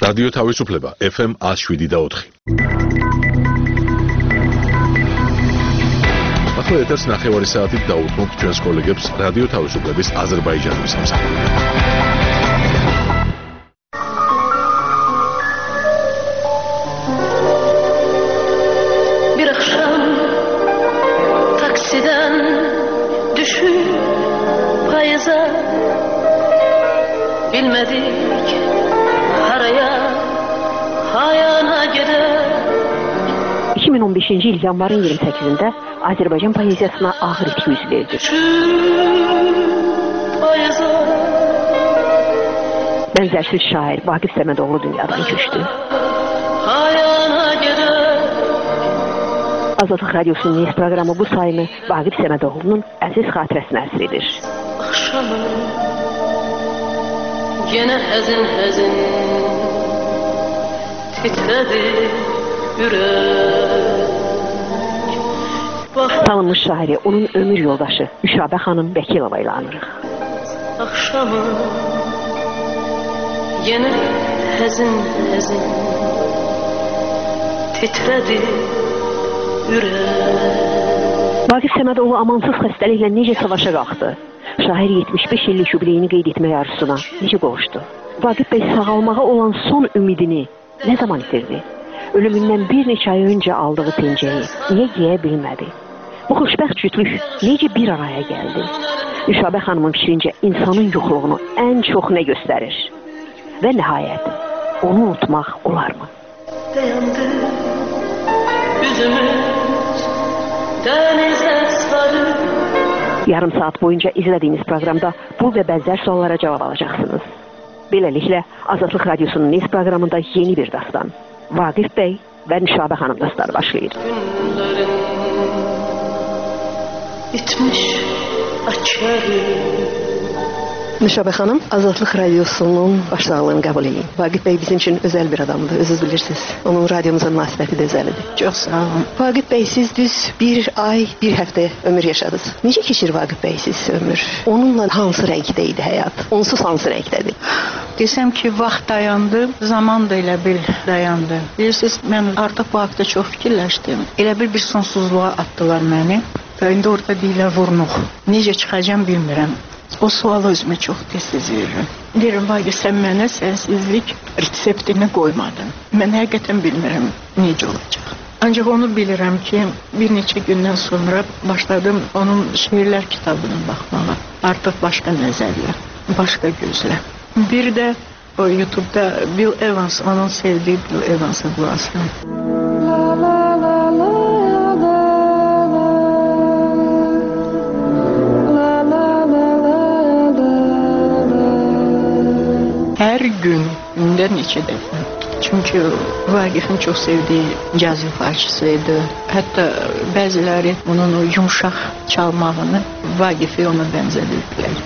რადიო თავისუფლება FM 107.4. ახლა ეთერს ნახევარი საათით დაუთმობთ ჩვენს კოლეგებს რადიო თავისუფლების აზერბაიჯანის სამსახურში. Bir akşam taksiden düşüp payıza bilmedik haraya hayana gider. 2015-ci il yanvarın 28-də Azərbaycan poeziyasına ağır itki yüz verdi. Bənzərsiz şair Vaqif Səmədoğlu dünyadan köçdü. Azadlıq Radyosu'nun Nes proqramı bu sayını Vaqif Səmədoğlu'nun əziz xatirəsinə əsr edir. Akşamı yine hezin hezin titredi yürek. Tanınmış şairi, onun ömür yoldaşı Üşabə xanım Vəkilova ilə anırıq. Akşamı yine hezin hezin titredi yürek. Vaqif Səmədoğlu amansız xəstəliklə necə savaşa qalxdı? Şair 75 illik jubileyini qeyd etmək arzusuna necə qovuşdu? Vaqif bəy sağalmağa olan son ümidini nə zaman itirdi? Ölümündən bir neçə ay öncə aldığı pencəyi niyə giyə bilmədi? Bu xoşbəxt cütlük necə bir araya gəldi? Üşabə xanımın fikrincə insanın yoxluğunu ən çox nə göstərir? Və nəhayət, onu unutmaq olarmı? Dayandı yüzümüz denize sarı. Yarım saat boyunca izlədiyiniz proqramda bu və bənzər suallara cavab alacaqsınız. Beləliklə, Azadlıq Radyosu'nun Nes proqramında yeni bir dastan. Vaqif bəy və Üşabə xanım dostları başlayır. Günlerin bitmiş açarı. Üşabə xanım, Azadlıq Radyosu'nun başsağlığını qəbul edin. Vaqif bəy bizim üçün özəl bir adamdır, özünüz bilirsiniz. Onun radyomuza münasibəti də özəlidir. Çox sağ olun. Vaqif bəy, siz düz bir ay, bir həftə ömür yaşadınız. Necə keçir Vaqif bəy siz ömür? Onunla hansı rəngdə idi həyat? Onsuz hansı rəngdədir? Desəm ki, vaxt dayandı, zaman da elə bil dayandı. Bilirsiniz, mən artıq bu haqda çox fikirləşdim. Elə bir sonsuzluğa atdılar məni. Və indi orada deyirlər vurnuq. Necə çıxacam bilmirəm. O sualı özümə çox tez-tez verirəm. Deyirəm, Vaqif, sən mənə sənsizlik reseptini qoymadın. Mən həqiqətən bilmirəm necə olacaq. Ancaq onu bilirəm ki, bir neçə gündən sonra başladım onun şeirlər kitabına baxmağa. Artıq başqa nəzərlə, başqa gözlə. Bir də o YouTube'da Bill Evans, onun sevdiği Bill Evans'ı bulasın. Hər gün, gündə neçə dəfə. Çünki Vaqifin çox sevdiyi caz ifaçısıydı. Hətta bəziləri onun o yumşaq çalmağını Vaqifi ona bənzədirdilər.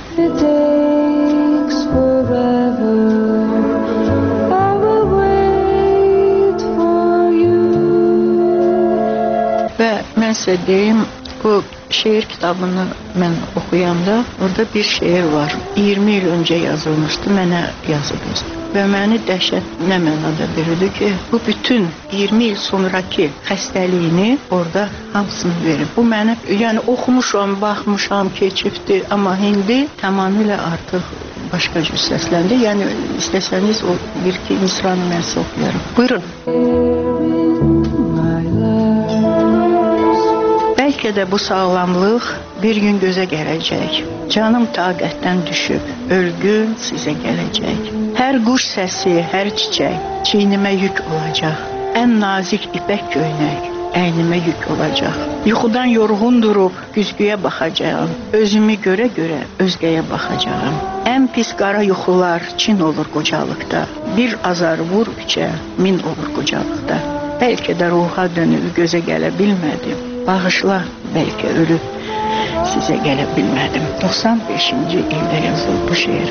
Və mən sizə deyim, bu şeir kitabını mən oxuyanda orada bir şeir var. 20 il öncə yazılmışdı, mənə yazılmışdı. Və məni dəhşət nə mənada verirdi ki, bu bütün 20 il sonraki xəstəliyini orada hamısını verir. Bu məni, yəni oxumuşam, baxmışam, keçibdi, amma indi tamamilə artıq başqa cür səsləndi. Yəni istəsəniz o bir-iki misranı mən sizə oxuyarım. Buyurun. Bəlkə də bu sağlamlıq bir gün gözə gələcək. Canım taqətdən düşüb, ölgün sizə gələcək. Hər quş səsi, hər çiçək çiynimə yük olacaq. Ən nazik ipək köynək əynimə yük olacaq. Yuxudan yorğun durub güzgüyə baxacağam. Özümü görə-görə özgəyə baxacağam. Ən pis qara yuxular çin olur qocalıqda. Bir azar vur üçə, min olur qocalıqda. Bəlkə də ruha dönüb gözə gələ bilmədim. Bağışla, bəlkə ölüb sizə gələ bilmədim. 95-ci ildə yazılıb bu şeir.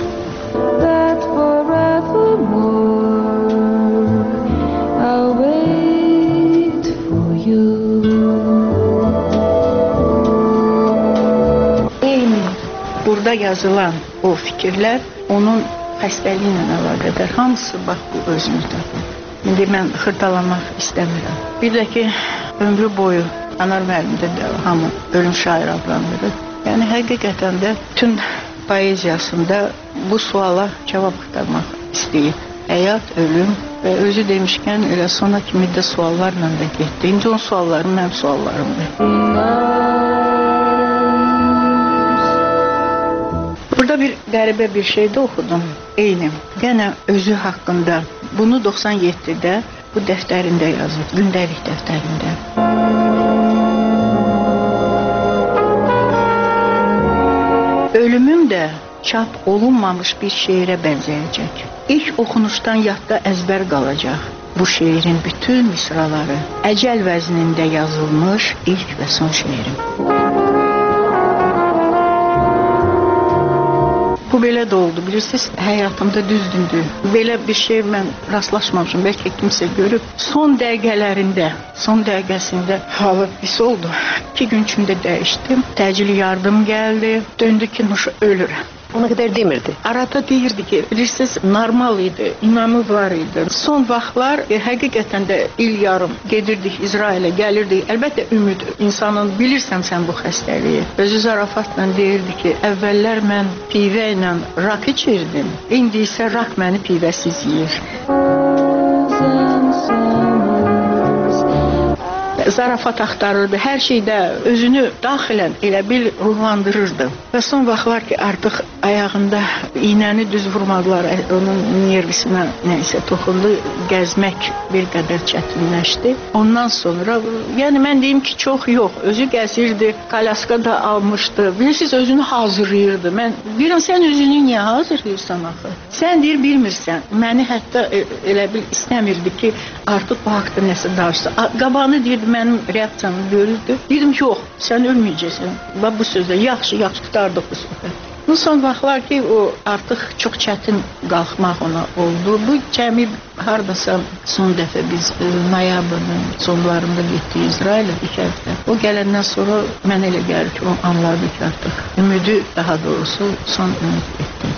Burada yazılan o fikirlər onun xəstəliklə əlaqədar hamısı bax bu özünüzdə. İndi mən xırdalanmaq istəmirəm. Bir də ki, ömrü boyu Anar müəllimdə də hamı ölüm şairi adlandırır. Yəni həqiqətən də bütün poeziyasında bu suala cavab axtarmaq istəyir. Həyat, ölüm və özü demişkən elə sona kimi də suallarla da getdi. İndi o suallarım mənim suallarımdır. Burada bir qəribə bir şey də oxudum. Eyni. Yenə özü haqqında. Bunu 97-də bu dəftərində yazıb, gündəlik dəftərində. Ölümüm də çap olunmamış bir şeirə bənzəyəcək. İlk oxunuşdan yadda əzbər qalacaq. Bu şeirin bütün misraları əcəl vəznində yazılmış ilk və son şeirim. Bu belə də oldu, bilirsiniz, həyatımda düzdündür. Belə bir şey mən rastlaşmamışım, bəlkə kimsə görüb. Son dəqiqəsində halı pis oldu. 2 gün içində dəyişdim, təcili yardım gəldi, döndü ki, ölürəm. Ona qədər demirdi. Arada deyirdi ki, bilirsiniz, normal idi, inamı var idi. Son vaxtlar həqiqətən də il yarım gedirdik İsrailə, gəlirdik. Əlbəttə ümid, insanın bilirsən sən bu xəstəliyi. Özü zarafatla deyirdi ki, əvvəllər mən pivə ilə rak içirdim, indi isə rak məni pivəsiz yeyir. Zarafat axtarırdı, hər şeydə özünü daxilən elə bil ruhlandırırdı. Və son vaxtlar ki, artıq ayağında iynəni düz vurmadılar, onun nervisinə nəysə toxundu, gəzmək bir qədər çətinləşdi. Ondan sonra, yəni mən deyim ki, çox yox, özü gəzirdi, kalyaska da almışdı, bilirsiniz, özünü hazırlayırdı. Mən deyirəm, sən özünü niyə hazırlayırsan axı? Sən deyir, bilmirsən, məni hətta elə bil istəmirdi ki, artıq bu haqda nəsə danışsa. Qabanı deyirdi, mənim reaksiyamı görürdü. Dedim, yox, sən ölməyəcəksən. Bax bu sözlə, yaxşı qutardıq bu söhbət. Bu son vaxtlar ki, o artıq çox çətin qalxmaq ona oldu. Bu cəmi hardasa son dəfə biz noyabrın sonlarında getdik İsrailə 2 həftə. O gələndən sonra mən elə gəlir ki, o anladı ki, artıq ümidi, daha doğrusu son ümid etdi.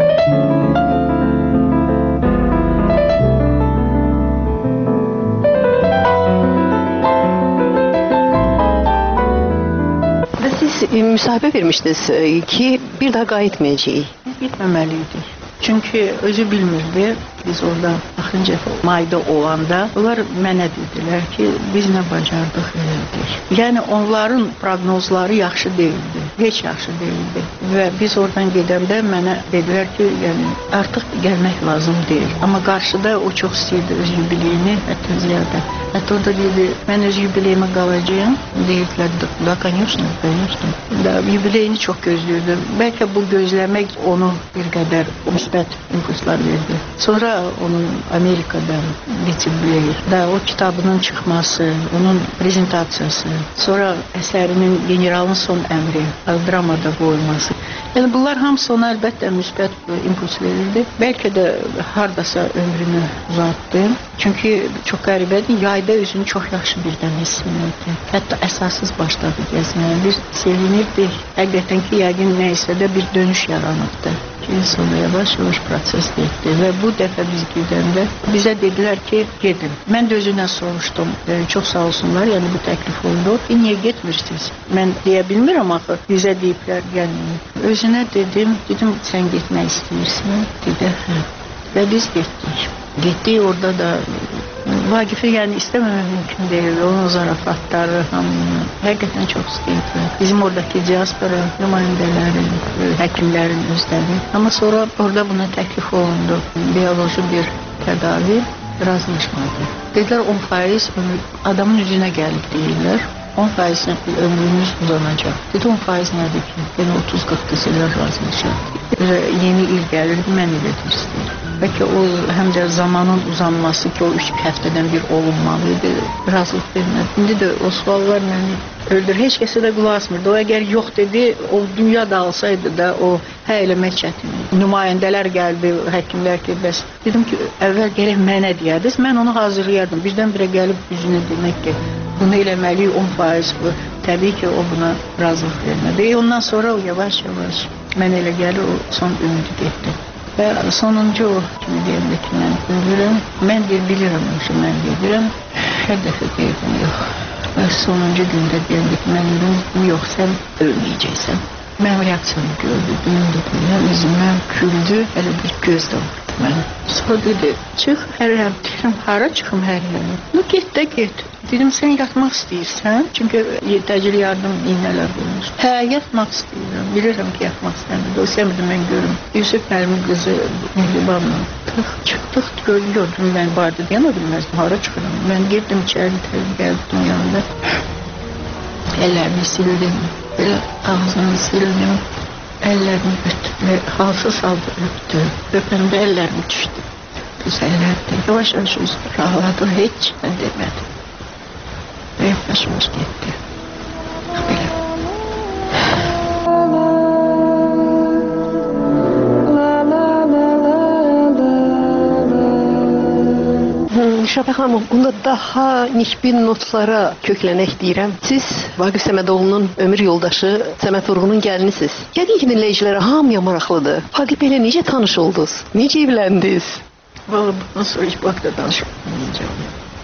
Müsahibə vermişdiniz ki, bir daha qayıtmayacağıq. Gitməməliydik. Çünki özü bilmirdi. Biz orada axırıncı mayda olanda onlar mənə dedilər ki, biz nə bacardıq elədik. Yəni onların proqnozları yaxşı deyildi. Heç yaxşı deyildi. Və biz oradan gedəndə mənə dedilər ki, yəni artıq gəlmək lazım deyil. Amma qarşıda o çox istəyirdi öz yubileyini, hətta ziyadə. Hətta orada dedi, mən öz yubileyimə qalacağım. Deyirlər, da, конечно. Da, yubileyini çox gözləyirdi. Bəlkə bu gözləmək onu bir qədər müsbət impulslar verdi. Sonra onun Amerika'dan bitirdiyi, o kitabının çıxması, onun prezentasiyası, sonra əsərinin generalın son əmri, dramada qoyulması. Yəni bunlar hamısı ona əlbəttə müsbət impuls verirdi. Bəlkə də hardasa ömrünü uzatdı. Çünki çox qəribədir, yayda özünü çox yaxşı birdən hiss edirdi. Hətta əsassız başladı gəzməyə. Bir sevinirdi, həqiqətən ki, yəqin nəysə də bir dönüş yaranıbdı. Sonra yavaş-yavaş proses getdi və bu dəfə biz gedəndə bizə dedilər ki, gedin. Mən də özündən soruşdum, çox sağ olsunlar, yəni bu təklif oldu. Niyə getmirsiniz? Mən deyə bilmirəm axı, bizə deyiblər, gəlməyin. Özünə dedim, sən getmək istəyirsən, dedi, hə. Və biz getdik. Getdik, orada da Vaqifi yəni istəməmək mümkün deyil. Onun zarafatları hamını həqiqətən çox istəyirdi. Bizim oradakı diaspora nümayəndələri, həkimlərin özləri. Amma sonra orada buna təklif olundu. Bioloji bir tədavi razılaşmadı. Dedilər 10% adamın üzünə gəlib deyirlər. 10% ömrümüz uzanacaq. Dedi 10% nədir ki? Yəni 30-40 deselər razılaşaq. Yeni il gəlir, mən elə istəyirəm. Bəlkə o həm də zamanın uzanması ki, o 3 həftədən bir olunmalıydı, razılıq vermədi. İndi də o suallar məni öldür. Heç kəsə də qulaq asmırdı. O əgər yox dedi, o dünya dağılsaydı da o eləmək çətin. Nümayəndələr gəldi, həkimlər ki, bəs dedim ki, əvvəl gərək mənə deyərdiniz, mən onu hazırlayardım. Birdən-birə gəlib üzünə demək ki, bunu eləməliyik 10%. Təbii ki, o buna razılıq vermədi. Ondan sonra o yavaş-yavaş mən elə gəlir, o son ümidi getdi. Və sonuncu o kimi deyəndə ki, mən ölürəm. Mən bilirəm ki, mən gedirəm. Hər dəfə deyirəm, yox. Və sonuncu gündə deyəndə ki, mən ölürəm, yox, sən ölməyəcəksən. Mənim reaksiyonu gördü, düyündü, üzümdən güldü, elə bir göz də vardı mənim. Sonra dedi, çıx, hərəm, deyirəm, hara çıxım hərəm? Get də get. Dedim, sən yatmaq istəyirsən, çünki təcil yardım iynələr olmuş. Hə, yatmaq istəyirəm, bilirəm ki, yatmaq istəyirəm. O səmidi mən görüm. Yusuf Pərmin qızı Mehribanla çıxdıq, gördüm, mən bardı deyən o bilməzdim, hara çıxıram. Mən girdim içəri, gəldim yanında. Əllərimi sildim, belə ağzını sildim, əllərimi öpdü, halsız halda öpdü. Öpəndə əllərimi düşdü. Güzəllərdi, yavaş-yavaş üzü rahatladı, heç nə demədi. Və başımız getdi. Belə. Şəbə xanım, bunda daha nisbi notlara köklənək deyirəm. Siz Vaqif Səmədoğlu'nun ömür yoldaşı Səməd Vurğunun gəlinisiniz. Yəqin ki, dinləyicilərə hamıya maraqlıdır. Vaqif ilə necə tanış oldunuz? Necə evləndiniz? Vallahi bundan sonra hiç bu haqda danışmayacağım.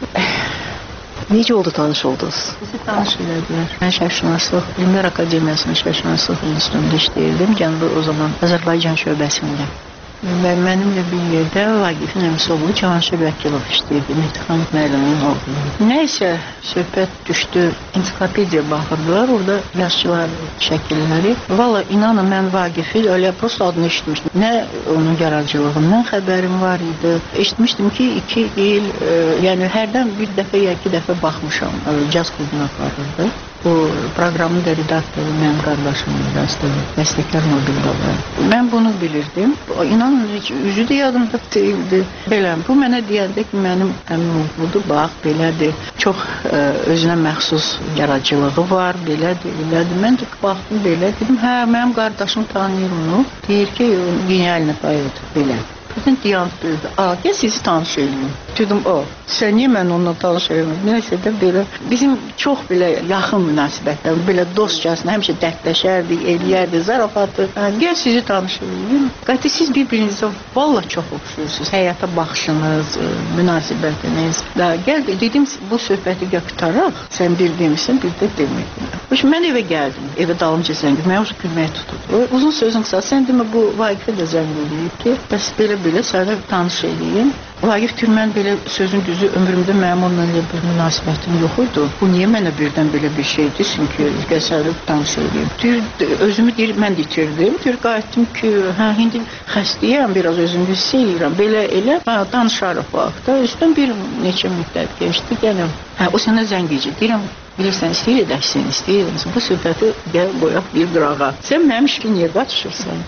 Necə oldu tanış oldunuz? Bizi tanış elədilər. Mən Şərqşünaslıq, Elmlər Akademiyasının Şərqşünaslıq institutunda işləyirdim. Cənubi o zaman Azərbaycan şöbəsində. Və mənimlə bir yerdə Vaqifin əmisi Cavanşir Vəkilov işləyirdi, Mehdi müəllimin oğlu. Nəysə, söhbət düşdü, ensiklopediya baxırdılar, orada yaşçılar şəkilləri. Valla inanın, mən Vaqifi öyle prosta adını eşitmişdim. Nə onun yaradıcılığından xəbərim var idi. Eşitmişdim ki, 2 il, yəni hərdən bir dəfə ya 2 dəfə baxmışam, caz klubuna aparırdı. Bu proqramın da redaktoru mənim qardaşım bəstəkar Mobilda. Mən bunu bilirdim. İnanın, üzü də yadımda deyildi. Belə, bu mənə deyəndə ki, mənim əmim oğludur, bax, belədir. Çox özünə məxsus yaradıcılığı var, belədir. Mən də baxdım, belə dedim, hə, mənim qardaşım tanıyır onu. Deyir ki, genialini payıdır, belə. Birdən dayanıb dedi, gəl sizi tanış edeyim. Dedim, sən niyə mən onunla tanış edeyim? Nəysə də belə, bizim çox belə yaxın münasibətlər, belə dostcasına həmişə dərdləşərdik, eləyərdik, zarafatı. Gəl sizi tanış edeyim. Qəti siz bir-birinizə valla çox oxşuyursunuz. Həyata baxışınız, münasibətiniz. Gəl, dedim, bu söhbəti tutaraq, sən bir demişsin, bir də deməkdir. Mən evə gəldim, evə dalımca zəng, mən o gülməyə tutuldu. Uzun sözün qısa, sən demə, bu Vaqifə də zəng edib ki, bəs belə sənə tanış edeyim. Vaqif deyir, mən belə sözün düzü ömrümdə mənim onunla bir münasibətim yox idi. Bu niyə mənə birdən belə bir şey desin ki, sənə tanış edeyim. Deyir, özümü deyir, mən itirdim. Deyir, qayıtdım ki, indi xəstəyəm, biraz özümü hiss edirəm. Belə elə, danışarıq bu haqda. Üstdən bir neçə müddət geçdi, gələm. O sənə zəng edəcək. Deyirəm, bilirsən, istəyirsən, bu söhbəti gəl qoyaq bir qırağa. Sən mənim işki niyə qaçışırsan?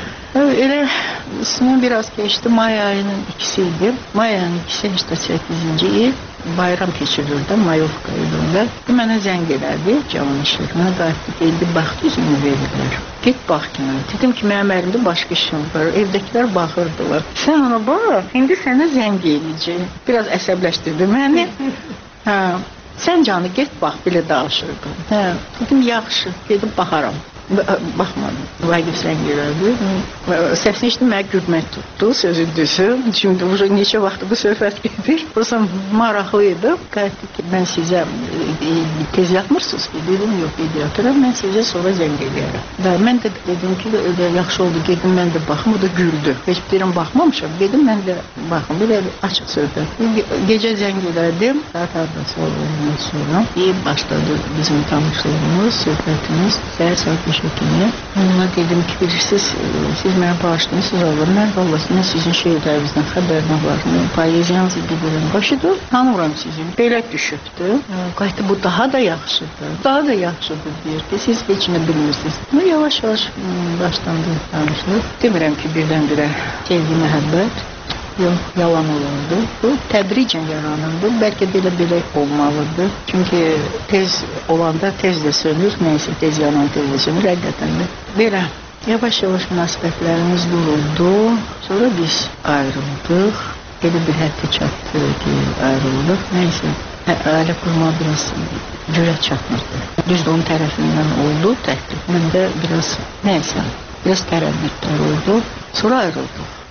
Elə üstündən biraz geçti. May ayının 2'si idi. May ayının 2'si 88. il bayram keçirildi Mayovka ilində. Mənə zəng elədi cavan işlər. Mənə qayıtdı, geldi, baxdı, üzümü verirlər. Get bax ki, dedim ki, mənim əlimdə başqa işim var. Evdəkilər baxırdılar. Sən ona bax, indi sənə zəng eləyəcək. Biraz əsəbləşdirdi məni. Sən canı get bax, belə danışırdım. Dedim, yaxşı, gedib baxaram. Baxmadım. Vaqif zəng elədi. Səsini eşitdim, mənə gülmək tutdu, sözü düzü. Şimdi neçə vaxtı bu söhbət gedir. Burası maraqlıydı. Qayıtdı ki, mən sizə tez yatmırsınız ki, dedim, yox, yatıram, mən sizə sonra zəng eləyərəm. Mən də dedim ki, yaxşı oldu, gedim, mən də baxım, o da güldü. Heç deyirəm, baxmamışam, gedim, mən də baxım, belə açıq söhbət. Gecə zəng elədim, saat ardası sonra başladı bizim tanışlığımız, söhbətimiz, saat şəkildə. Ona dedim ki, bilirsiniz, siz mənə bağışlayırsınız olur. Mən vallahi sizin şeylərinizdən xəbərinə var. Poeziyanızı bilirəm. Başıdır, tanıram sizin. Belə düşübdür. Qayıtdı, bu daha da yaxşıdır. Daha da yaxşıdır deyir ki, siz heç nə bilmirsiniz. Yavaş-yavaş başlandı tanışlıq. Demirəm ki, birdən-birə sevgi, məhəbbət. Yox, yalan olurdu. Bu tədricən yaranırdı. Bəlkə belə olmalıdır. Çünki tez olanda tez də sönür. Neyse, tez yanan tez də sönür. Həqiqətən də belə. Yavaş-yavaş münasibətlərimiz duruldu. Sonra biz ayrıldıq. Elə bir həddə çatdı ki, ayrıldıq. Neyse, ailə qurma biraz cürət çatmırdı. Düzdür, onun tərəfindən oldu təklif. Mən də biraz, neyse, biraz tərəddüdlər oldu. Sonra ayrıldıq.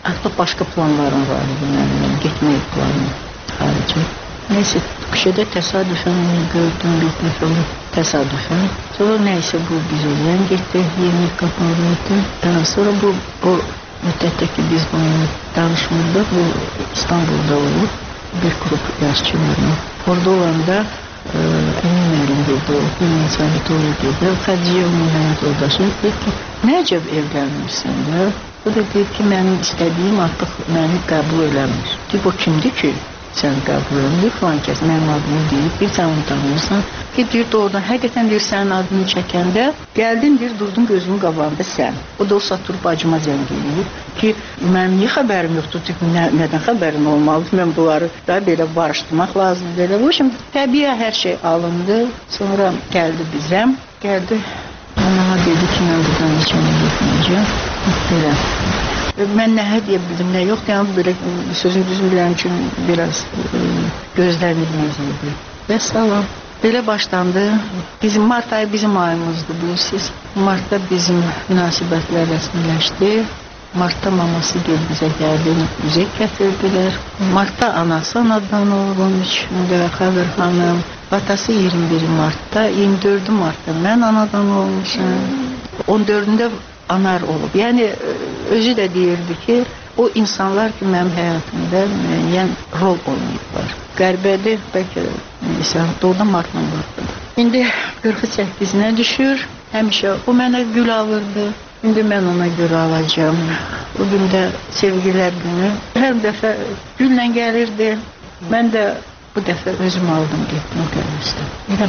Artıq başqa planlarım var idi mənim, getmək planım xaricə. Neyse, şeydə təsadüfən gördüm, bir dəfə təsadüfən. Sonra neyse bu biz olan getdik, yemək qapanırdı. Daha sonra o müddətdə ki biz bunu danışmırdıq, bu İstanbul'da olub bir grup yaşçılarla. Orada olanda Emin müəllim dedi, Emin sanitologiyada, Xədicə onun həyat yoldaşı dedi ki, nə əcəb evlənmirsən də? O da deyib ki, mənim istədiyim artıq məni qəbul eləmir. Deyib, o kimdir ki, sən qəbul eləmir, falan kəs, mənim adımı deyib, bir sən onu tanımırsan. Ki, deyir, doğrudan, həqiqətən deyir, sənin adını çəkəndə, gəldin, deyir, durdun gözümün qabağında sən. O da o satır bacıma zəng eləyib ki, mənim niyə xəbərim yoxdur, nədən xəbərim olmalıdır, mən bunları da belə barışdırmaq lazımdır. Bu, şimdi təbiə hər şey alındı, sonra gəldi bizə, ona dedi ki, mən buradan heç yana getməyəcəm. Belə. Mən nə deyə bildim, nə yox. Yəni, belə sözün düzün bilən üçün biraz gözlənilməz idi. Və salam. Belə başlandı. Mart ayı bizim ayımızdır, bilirsiniz. Martda bizim münasibətlər rəsmiləşdi. Martda maması bizə gəldi, üzək gətirdilər. Martda anası anadan oğlum üçündə, Xəbər xanım. Atası 21 Martda, 24 Martda mən anadan olmuşam. 14-də anar olub. Yəni, özü də deyirdi ki, o insanlar ki, mənim həyatımda müəyyən rol oynayıblar. Qərbədir, bəlkə, neysə, doğrudan martla vardır. İndi 48-nə düşür, həmişə o mənə gül alırdı. İndi mən ona gül alacağım. O gün də sevgilər günü. Hər dəfə gülle gəlirdi. Mən də bu dəfə özüm aldım, getdim gəlmişdim. Elə.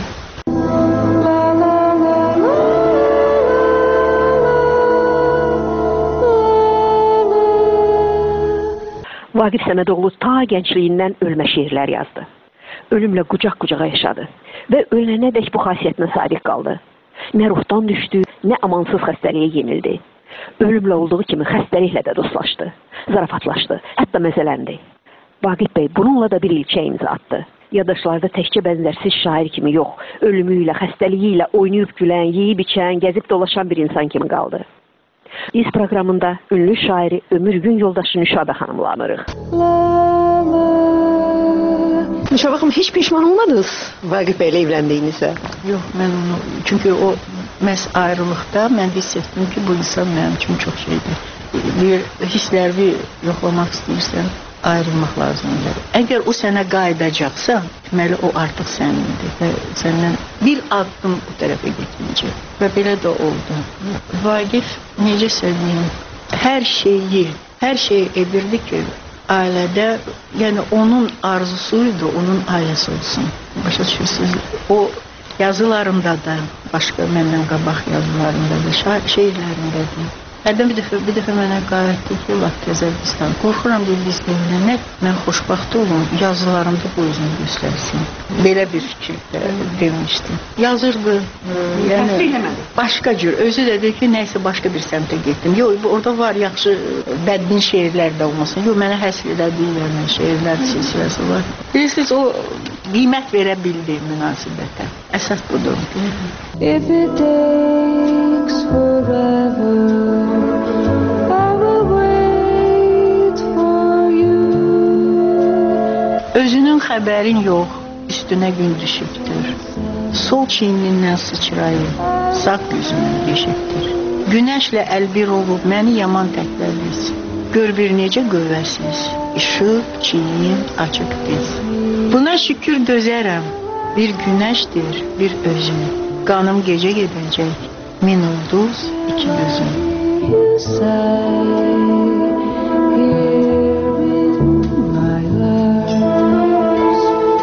Vaqif Səmədoğlu ta gəncliyindən ölmə şeirlər yazdı. Ölümlə qucaq-qucağa yaşadı və ölənədək bu xasiyyətinə sadiq qaldı. Nə ruhdan düşdü, nə amansız xəstəliyə yenildi. Ölümlə olduğu kimi xəstəliklə də dostlaşdı, zarafatlaşdı, hətta məzələndi. Vaqif bəy bununla da bir ilçə imza attı. Yaddaşlarda təkcə bənzərsiz şair kimi yox, ölümüylə, xəstəliyilə oynayıb gülən, yeyib içən, gəzib dolaşan bir insan kimi qaldı. İz proqramında ünlü şairi Ömür Gün yoldaşı Nüşabə xanımla anırıq. Nüşabə xanım, heç pişman olmadınız Vaqif bəylə evləndiyinizə? Yox, mən onu, çünki o məhz ayrılıqda mən hiss etdim ki, bu insan mənim üçün çox şeydir. Bir hissləri yoxlamaq istəyirsən, ayrılmaq lazımdır. Əgər o sənə qayıdacaqsa, deməli o artıq sənindir və səndən bir addım bu tərəfə getməyəcək. Və belə də oldu. Vaqif, necə söyləyeyim, hər şeyi edirdi ki, ailədə, yəni onun arzusuydu, onun ailəsi olsun. Başa düşürsünüz, o yazılarında da, başqa məndən qabaq yazılarında da, şeirlərində də. Hərdən bir dəfə mənə qayıtdı ki, laf Təzərbistan. Qorxuram deyil, biz evlənək, mən xoşbaxt olum, yazılarımda bu özünü göstərsin. Belə bir fikir demişdim. Yazırdı, yəni başqa cür. Özü də deyir ki, nəysə başqa bir səmtə getdim. Yox, orada var yaxşı, bədbin şeirlər də olmasın. Yox, mənə həsr edədiyim şeirlər silsiləsi var. Bilirsiniz, o qiymət verə bildi münasibətə. Əsas budur. If it takes forever, özünün xəbərin yox, üstünə gün düşübdür. Sol çiynindən sıçrayıb, sağ gözünü yeşibdir. Günəşlə əlbir olub məni yaman təklədiz. Gör bir necə qövvəsiz, işıq, çiyin, açıq biz. Buna şükür dözərəm, bir günəşdir, bir özüm. Qanım gecə gedəcək, min ulduz, iki gözüm. you say, here in my life.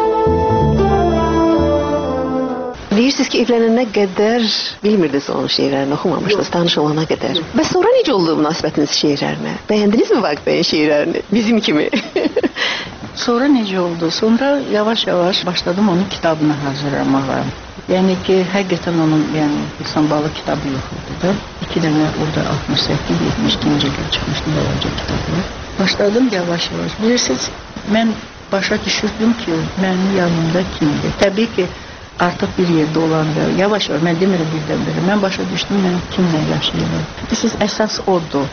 Deyirsiniz ki, evlənənə qədər bilmirdiniz onun şeirlərini, oxumamışdınız, tanış olana qədər. Və sonra necə oldu münasibətiniz şeirlərinə? Bəyəndinizmi Vaqif bəyin şeirlərini? Bizim kimi. Sonra necə oldu? Sonra yavaş-yavaş başladım onun kitabını hazırlamağa. Yəni ki, həqiqətən onun İhsanbalı kitabı yox idi da. 2 dənə orada 68-72-ci il çıxmışdı balaca kitabı. Başladım yavaş-yavaş. Bilirsiniz, mən başa düşürdüm ki, mənim yanımda kimdir. Təbii ki, artıq bir yerdə olanda, yavaş-yavaş, mən demirəm birdən-birə, mən başa düşdüm, mən kimlə yaşayıram. Bilirsiniz, əsas odur.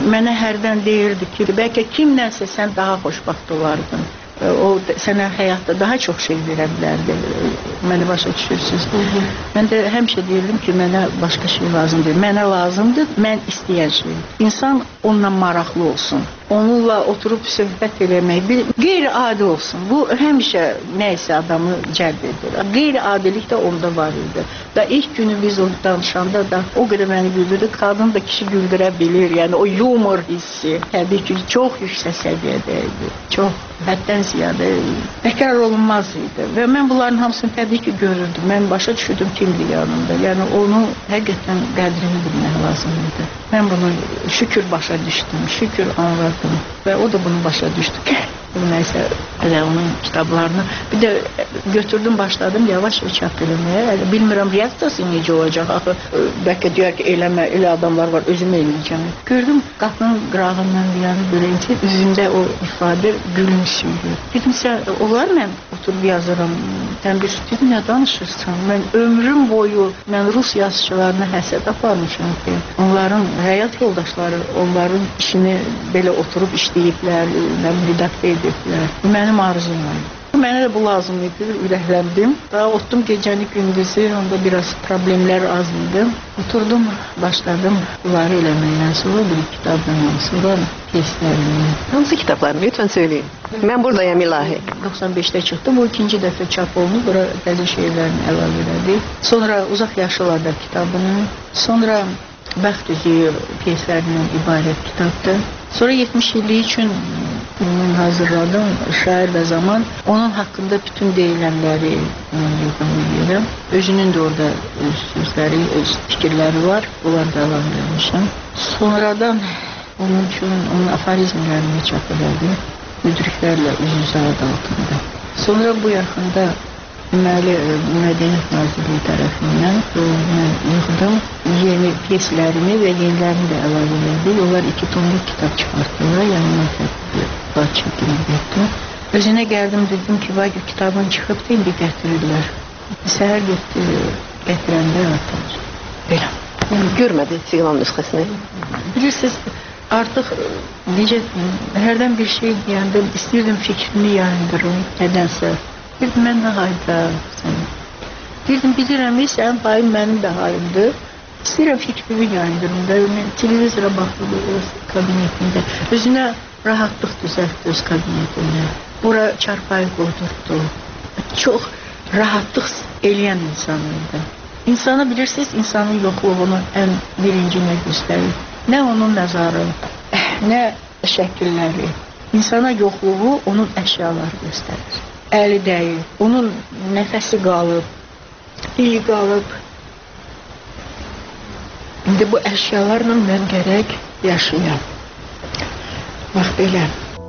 Mənə hərdən deyirdi ki, bəlkə kimdənsə sən daha xoşbaxt olardın. O sənə həyatda daha çox şey verə bilərdi. Məni başa düşürsünüz. Mən də həmişə deyirdim ki, mənə başqa şey lazımdır. Mənə lazımdır, mən istəyən şey. İnsan onunla maraqlı olsun. Onunla oturub söhbət eləmək, qeyri-adi olsun. Bu həmişə nə isə adamı cəlb edir. Qeyri-adilik də onda var idi. Da ilk günü biz onu danışanda da o qədər məni güldürdü. Qadın da kişi güldürə bilir. Yəni o yumor hissi təbii ki, çox yüksək səviyyədə idi. Çox, həddən ziyadə təkrar olunmaz idi. Və mən bunların hamısını təbii ki görürdüm. Mən başa düşürdüm kimdir yanımda. Yəni onu həqiqətən qədrini bilmək lazım idi. Mən bunu şükür başa düşdüm, şükür anladım və o da bunu başa düşdü ki, nəysə onun kitablarını bir də götürdüm, başladım yavaş-yavaş çap eləməyə. Bilmirəm reaksiyası necə olacaq. Axı bəlkə deyər ki, eləmə, elə adamlar var, özüm eləyəcəm. Gördüm qapının qırağından yəni belə üzündə o ifadə gülümsüydü. Dedim, sən onlar mən oturub yazıram. Sən bir dedim, nə danışırsan? Mən ömrüm boyu Rus yazıçılarına həsəd aparmışam ki, onların həyat yoldaşları onların işini belə oturub işləyiblər, redaktə ediblər. Mənim arzum var. Mənə də bu lazım idi, ürəkləndim. Daha otdum gecəni gündüzü, onda biraz problemlər az idi. Oturdum, başladım bunları eləməkdən sonra bir kitabdan sonra pyeslərini. Hansı kitablarını lütfen söyleyin. Ben buradayım ilahi. 95'te çıktı. Bu ikinci dəfə çap olundu. Bura bəzi şeylərini əlavə elədi. Sonra Uzaq Yaşlılarda kitabını, sonra Bəxt Üzüyü pyeslərindən ibarət kitabdır. Sonra 70 illik üçün hazırladım Şair və Zaman. Onun haqqında bütün deyilənləri yığınlayıram. Özünün də orada öz sözləri, öz fikirləri var. Bunları da əlavə eləmişəm. Sonradan onun üçün onun aforizmlərini çap elədi. Müdriklərlə üz-üzə adı altında. Sonra bu yaxında Mədəniyyət Nazirliyi tərəfindən mən yığdım yeni pyeslərimi və yenilərini də əlavə elədi. Onlar 2 tomluq kitab çıxartdılar, yəni mən fərqli çəkilib etdim. Özünə gəldim, dedim ki, vay kitabın çıxıb da indi gətirirlər. Səhər gətirəndə atılır. Belə. Görmədi siqnal nüsxəsini. Bilirsiniz, artıq necə hərdən bir şey deyəndə istəyirdim fikrimi yayındırım, nədənsə. Dedim, mən nə hayda sən? Dedim, bilirəm, sən hayım mənim də hayımdır. İstəyirəm fikrimi yayındırım da, televizora baxdım öz kabinetində. Özünə rahatlıq düzəltdi öz kabinetində. Bura çarpayı qoydurdu. Çox rahatlıq eləyən insan idi. İnsanı bilirsiniz, insanın yoxluğunu ən birinci nə göstərir? Nə onun nəzarı, nə şəkilləri. İnsana yoxluğu onun əşyaları göstərir. Əli dəyir, onun nəfəsi qalıb, dili qalıb. İndi bu əşyalarla mən gərək yaşayam. Bax belə.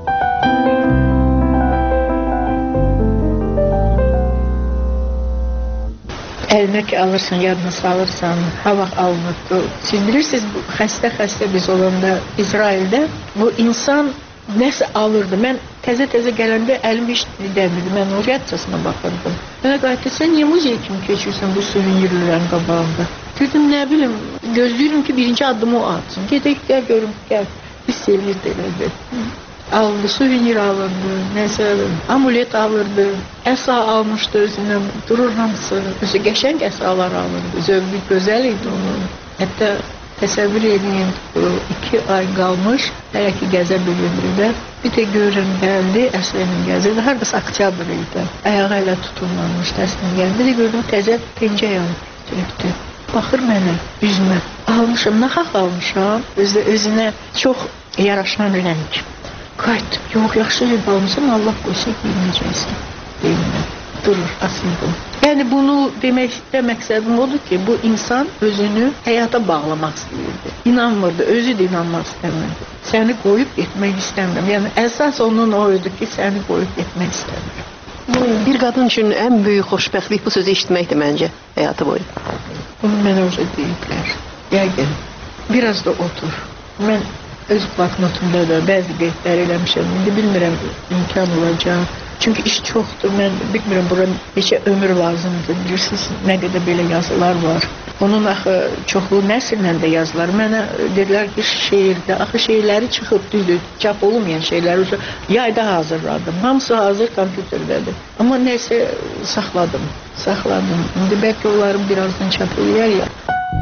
Əlinə ki alırsan, yadına salırsan, hava alınır. Siz bilirsiniz, xəstə biz olanda İsraildə bu insan nəsə alırdı. Mən təzə gələndə əlim heç dəmirdi. Mən o reaksiyasına baxırdım. Mənə qayıtdı, sən niyə muzey kimi keçirsən bu suvenirlərin qabağında? Dedim, nə bilim, gözləyirəm ki, birinci addımı o atsın. Gedək, gəl görüm, gəl. Biz sevinirdi elədi. Aldı, suvenir alırdı, nəsə amulet alırdı, əsa almışdı özünə, durur hamısı. Özü qəşəng əsalar alırdı, zövqü gözəl idi onun. Hətta təsəvvür edin, 2 ay qalmış, hələ ki gəzə bilirdi. Bir də görün gəldi, əslinin gəzirdi, haradasa oktyabr idi. Ayağı ilə tutulmamış, təsmin gəldi. Bir də gördüm, təzə pencək alıb. Baxır mənə, üzümə. Almışam, naxaq almışam. Özünə çox yaraşan rəng. Qayıtdım, yox, yaxşı rəng almışam, Allah qoysa giyməyəcəksin. Deyimdən. Durur, asıldı. Yəni bunu deməkdə məqsədim odur ki, bu insan özünü həyata bağlamaq istəyirdi. İnanmırdı, özü də inanmaq istəmirdi. Səni qoyub getmək istəmirəm. Yəni əsas onun o idi ki, səni qoyub getmək istəmirəm. Bir qadın üçün ən böyük xoşbəxtlik bu sözü eşitməkdir məncə həyatı boyu. Bunu mənə özə deyiblər. Yəqin, biraz da otur. Mən öz bloknotumda da bəzi qeydlər eləmişəm. İndi bilmirəm, imkan olacaq. Çünki iş çoxdur. Mən bilmirəm bura neçə ömür lazımdır. Bilirsiniz, nə qədər belə yazılar var. Onun axı çoxlu nəsillə də yazılar. Mənə dedilər ki, şeirdə, axı şeirləri çıxıb düzdür, çap olmayan şeyləri yayda hazırladım. Hamısı hazır kompüterdədir. Amma nəsə saxladım. İndi bəlkə onları birazdan çap eləyər ya.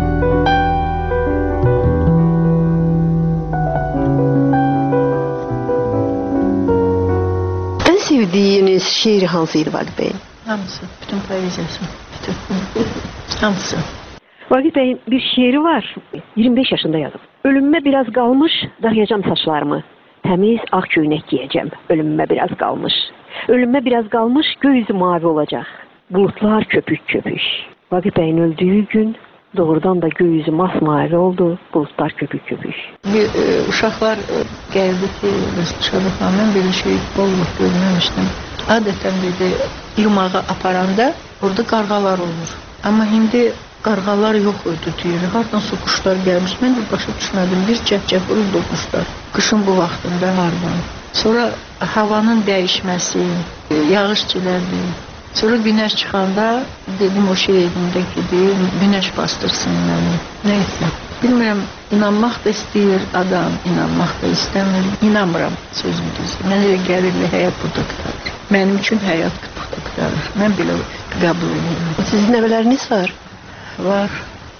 En sevdiğiniz şiir hansıydı Vagif Bey? Hamısı, bütün poeziyası. Hamısı. Vagif Bey'in bir şiiri var. 25 yaşında yazıb. Ölümüme biraz kalmış, darayacağım saçlarımı. Temiz ağ köynək giyeceğim. Ölümüme biraz kalmış. Ölümüme biraz kalmış, gökyüzü mavi olacak. Bulutlar köpük köpük. Vagif Bey'in öldüğü gün doğrudan da gökyüzü masmavi oldu. Bulutlar köpük köpük. Bir uşaqlar gəldi ki, Şadırxan, mən belə şey olub görməmişdim. Adətən dedi, yumağı aparanda orada qarğalar olur. Amma indi qarğalar yox idi deyir. Hardan su quşlar gəlmiş. Mən də başa düşmədim. Bir cəhcəh quşlar. Qışın bu vaxtında hardan. Sonra havanın dəyişməsi, yağış çilərdi. Sonra günəş çıxanda dedim o şeirində ki, günəş bastırsın məni. Nə etmək? Bilmirəm, inanmaq da istəyir adam, inanmaq da istəmir. İnanmıram sözüm düzdür. Mən elə gəlirli həyat burada qıtarır. Mənim üçün həyat burada qıtarır. Mən belə qəbul edirəm. Sizin nəvələriniz var? Var.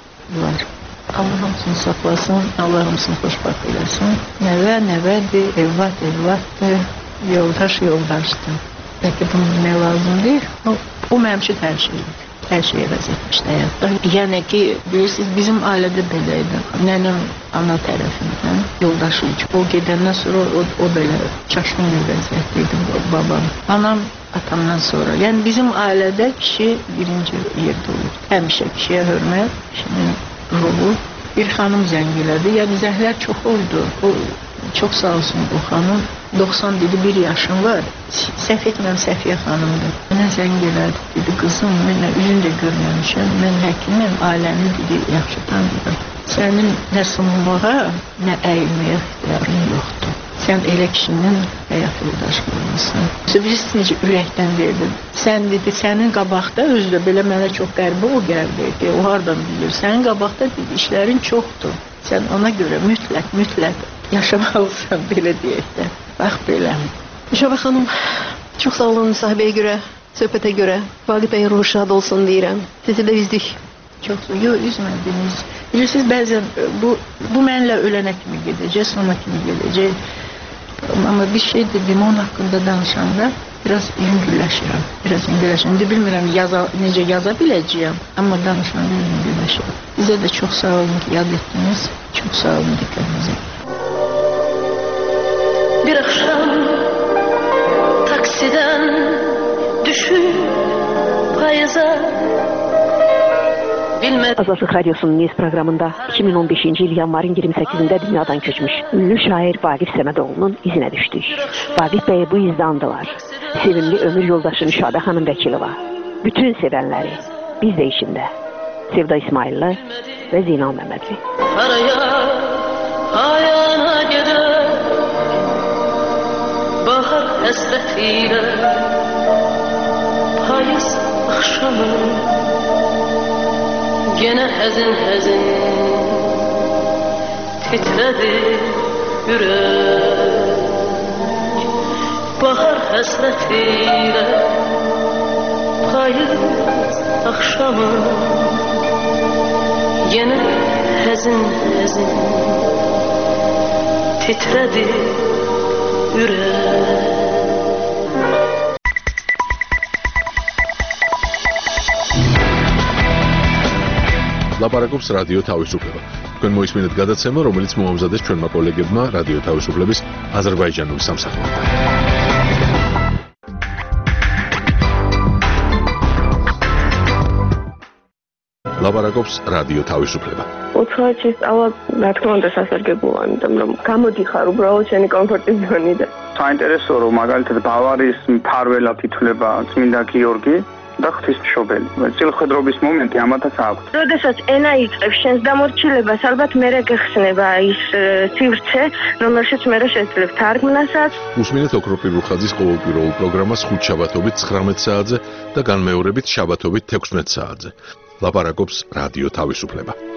Allah hamısını saxlasın, Allah hamısını xoşbəxt eləsin. Nəvədir, evladdır, yoldaşdır. Bəlkə bunu bilmək lazım deyil. O mənim üçün hər şeydir. Hər şey əvəz etmişdi həyatda. Yəni ki, bilirsiniz, bizim ailədə belə idi. Nənəm ana tərəfindən yoldaşı idi. O gedəndən sonra o belə çaşqın bir vəziyyətdə idi babam. Anam atamdan sonra. Yəni bizim ailədə kişi birinci yerdə olur. Həmişə kişiyə hörmət, kişinin ruhu. Bir xanım zəng elədi. Yəni zəhlər çox oldu. O çox sağ olsun o xanım. 90 dedi, 1 yaşım var. Səhv etməm, Səfiyə xanımdır. Mənə zəng elədi, dedi, qızım, mən üzünü də görməmişəm. Mən həkimim, ailəni dedi, yaxşı tanıyırım. Sənin nə sunulmağa, nə əyilməyə ixtiyarın yoxdur. Sən elə kişinin həyat yoldaşı olmuşsun. Bilirsiniz necə ürəkdən verdim. Sən dedi, sənin qabaqda özdə belə mənə çox qəribə o gəldi. O hardan bilir? Sənin qabaqda dedi, işlərin çoxdur. Sən ona görə mütləq yaşamalısan, belə deyək də. Bax belə. Şöbə xanım, çox sağ olun müsahibəyə görə, söhbətə görə. Vagif Bey ruhu şad olsun deyirəm. Sizi də üzdük. Çox yox, üzmədiniz. Bilirsiniz, bəzən bu mənlə ölənə kimi gedəcək, sona kimi gedəcək. Amma bir şey dedim, onun haqqında danışanda biraz yüngülləşirəm. İndi bilmirəm necə yaza biləcəyəm, amma danışanda yüngülləşirəm. Bizə də çox sağ olun ki, yad etdiniz. Çox sağ olun diqqətinizə. Bir akşam taksiden düşüp payıza Azadlıq Radyosu'nun Niyiz programında 2015-ci il yanvarın 28-də dünyadan köçmüş ünlü şair Vagif Səmədoğlu'nun izinə düşdük. Vagif Bey bu izdə andılar. Sevimli ömür yoldaşı Nüşadə xanım Vəkilova. Bütün sevənləri, biz də içində. Sevda İsmailli və Zeynal Məmmədli. Ayağına gider bahar həsrətiyle payız akşamı gene həzin titredi yürek bahar həsrətiyle payız akşamı gene həzin titredi yürek. ლაპარაკობს რადიო თავისუფლება. თქვენ მოისმინეთ გადაცემა, რომელიც მოამზადეს ჩვენმა კოლეგებმა რადიო თავისუფლების აზერბაიჯანული სამსახურიდან. ლაპარაკობს რადიო თავისუფლება. 4-ში სწავლა, რა თქმა უნდა, სასარგებლოა, იმიტომ რომ გამოდიხარ უბრალოდ შენი კომფორტის ზონიდან. საინტერესოა, რომ მაგალითად ბავარიის მფარველად ითვლება წმინდა გიორგი. და ღვთისმშობელი. წილხვედრობის მომენტი ამათაც აქვს. როდესაც ენა იწყებს შენს დამორჩილებას, ალბათ მერე გეხსნება ის სივრცე, რომელშიც მერე შეძლებ თარგმნასაც. უსმინეთ ოქროპირ რუხაძის ყოველკვირეულ პროგრამას ხუთშაბათობით 19 საათზე და განმეორებით შაბათობით 16 საათზე. ლაპარაკობს რადიო თავისუფლება.